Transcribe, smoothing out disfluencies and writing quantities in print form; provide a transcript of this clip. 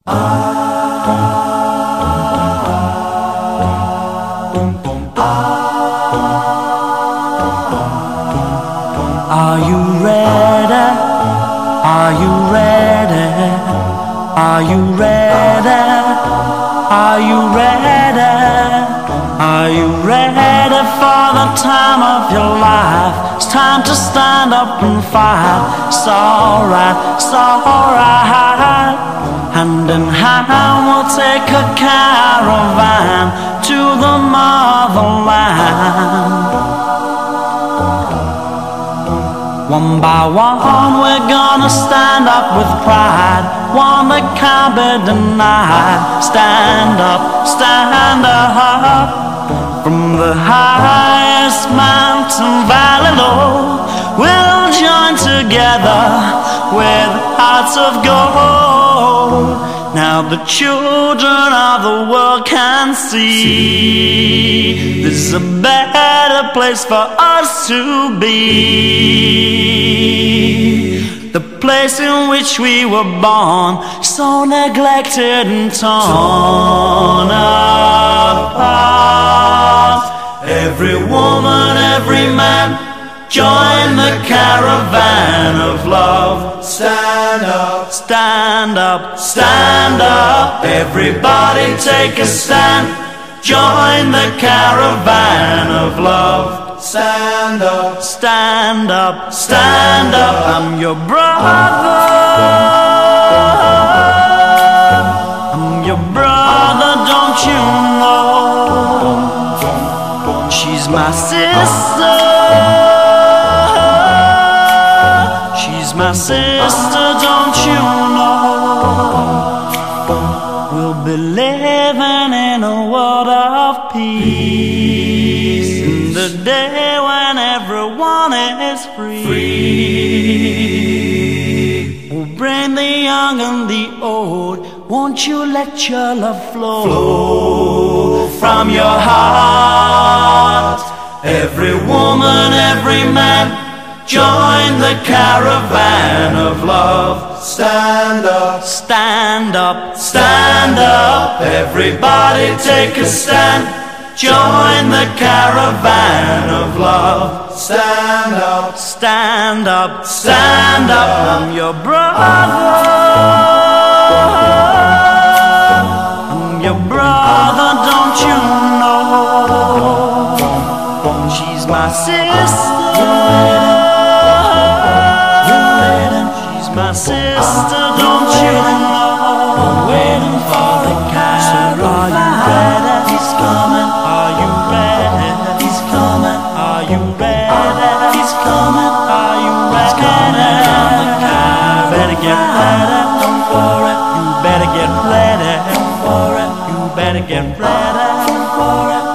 Are you ready? Are you ready? Are you ready? Are you ready? Are you ready for the time of your life? It's time to stand up and fight. It's alright, it's alright. Hand in hand we'll take a caravan to the motherland. One by one we're gonna stand up with pride, one that can't be denied. Stand up, stand up. From the highest mountain valley low, we'll join together with hearts of gold. Now the children of the world can see there's a better place for us to be. The place in which we were born, so neglected and torn apart. Every woman, every man, join the caravan of love. Stand up, stand up, stand up. Everybody take a stand. Join the caravan of love. Stand up, stand up, stand up. I'm your brother. I'm your brother, don't you know? She's my sister. She's my sister, don't you know? We'll be living in a world of peace, in the day when everyone is free. We'll bring the young and the old. Won't you let your love flow from your heart? Every woman, every man, join the caravan of love. Stand up, stand up, stand up. Everybody take a stand. Join the caravan of love. Stand up, stand up, stand up. I'm your brother. I'm your brother, don't you know? She's my sister. My sister, don't you know? Waiting for the caravan. So are you ready? He's coming. Are you ready? He's coming. Are you ready? He's coming. Are you ready? Better get ready. Don't worry. You better get ready. Don't worry. You better get ready. Don't worry.